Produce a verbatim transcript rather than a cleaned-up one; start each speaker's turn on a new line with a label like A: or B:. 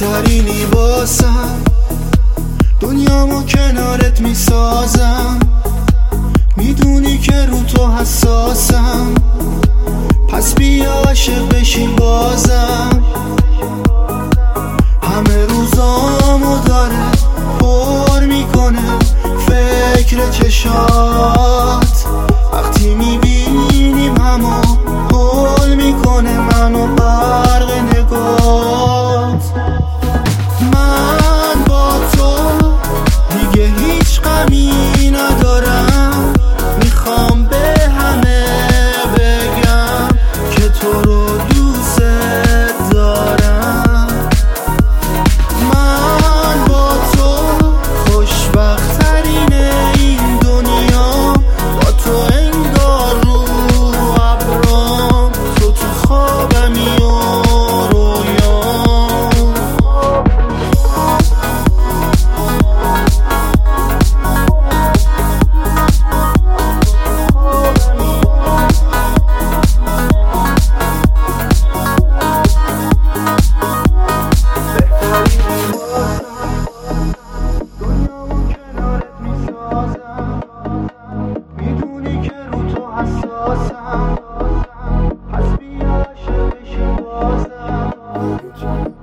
A: بهترینی واسم، دنیامو کنارت میسازم. میدونی که رو تو حساسم، پس بیا عاشق بشیم بازم. همه روزامو داره پر میکنه فکر چشات، وقتی میبینیم همو حل میکنه منو برق نگات. من با تو دیگه هیچ غمی ندارم، میخوام به همه بگم که تو رو دوست دارم. من با تو خوشبخت ترین این دنیا، با تو انگار رو ابرام، تو تو خوابمی و رویام. میدونی که رو تو حساسم، پس بیا عاشق بشیم بازم.